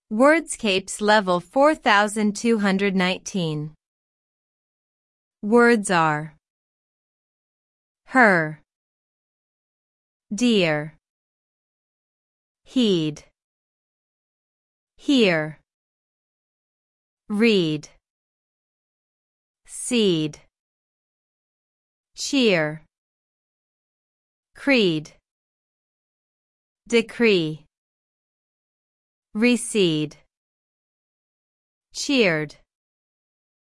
Wordscapes level 4219. Words are her, dear, heed, hear, read, seed, cheer, creed, decree, recede, cheered.